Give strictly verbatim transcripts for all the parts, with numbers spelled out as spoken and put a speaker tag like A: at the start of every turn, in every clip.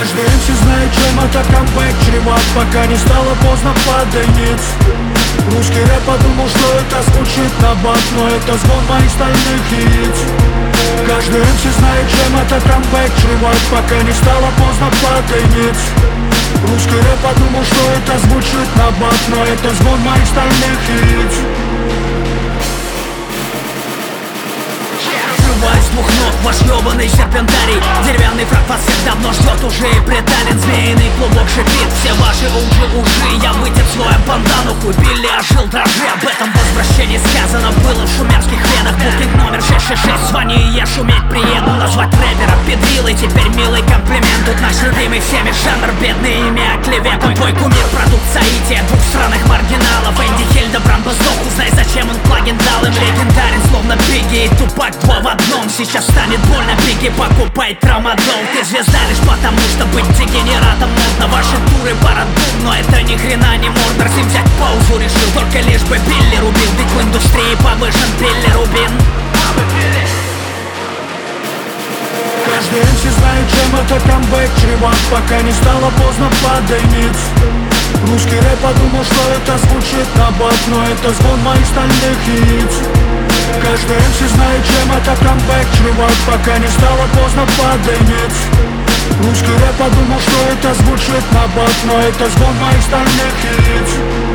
A: Каждый эм си знает, чем это камбэк чреват, пока не стало поздно, падай ниц. Русский рэп подумал, что это звучит на бат, но это звон моих стальных яиц. Каждый эм си знает, чем это камбэк чреват, пока не стало поздно, падай ниц. Русский рэп подумал, что это звучит на бат, но это звон моих стальных яиц.
B: С двух ног ваш ёбаный серпентарий. Деревянный фраг вас всех давно ждет уже и притален. Змеиный клубок шипит, все ваши уши уши. Я вытер слоем бандану, хуй Билли ожил, дрожи. Об этом возвращении сказано было в шумерских венах. Букинг номер шесть шесть шесть, звони и я шуметь приеду. Назвать рэпера педрилой, теперь милый комплимент. Тут наш любимый всеми жанр, бедный имя клеветом. Твой кумир продукт соития двух странных маргиналов. Энди Хильдебранд бы сдох, узнай зачем он плагин дал им. Легендарен, словно Бигги и Тупак, два в одном. Сейчас станет больно, Бигги, покупай трамадол. Ты звезда лишь потому, что быть дегенератом модно. Ваши туры парадум, но это ни хрена не мордор. Всем взять паузу решил, только лишь бы Билли рубил. Ведь в индустрии повышен билирубин.
A: Каждый эм си знает, чем это камбэк чреват, пока не стало поздно, падай ниц. Русский рэп подумал, что это звучит на бат, но это звон моих стальных яиц. Каждый эм си знает, чем это камбэк чреват, пока не стало поздно, падай ниц. Русский рэп подумал, что это звучит на бат, но это звон моих стальных яиц.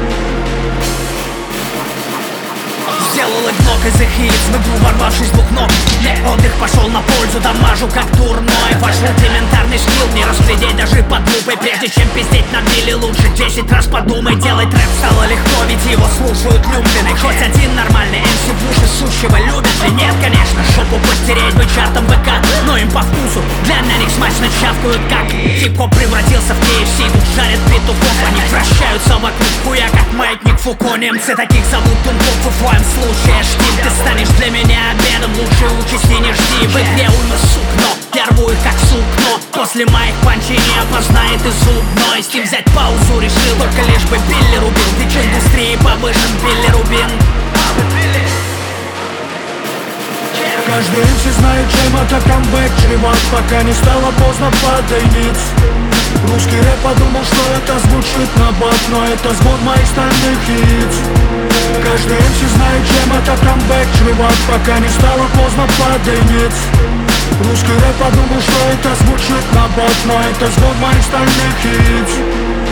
B: Сделал игнок из их яиц, в игру ворвавшись двух ног. Отдых пошел на пользу, дамажу как дурной. Ваш рудиментарный скилл не разглядеть даже под лупой. Прежде чем пиздеть на Билли, лучше десять раз подумай. Делать рэп стало легко, ведь его слушают люмпины. Хоть один нормальный эм си в уши сущего любит ли? Нет, конечно, шопу подтереть бы чартом ВК, но им по вкусу для на них смачно чавкают как. Хип-хоп превратился в кей эф си, тут жарят петухов. Они вращаются вокруг хуя, как маятник Фуко. Немцы таких зовут тумков, в твоем случае штиль. Ты станешь для меня обедом, лучше учись и не жди. В игре уйма сук, но я рву их как сукно. После моих панчей не опознает и зубной. С ним взять паузу решил, только лишь бы Билли рубил. Ведь в индустрии повышен билирубин.
A: Каждый эм си знает, чем это камбэк чреват, пока не стало поздно, падай ниц. Русский рэп подумал, что это звучит на бат, но это звон моих стальных яиц. Каждый эм си знает, чем это камбэк чреват, пока не стало поздно, падай ниц. Русский рэп подумал, что это звучит на бат, но это звон моих стальных яиц.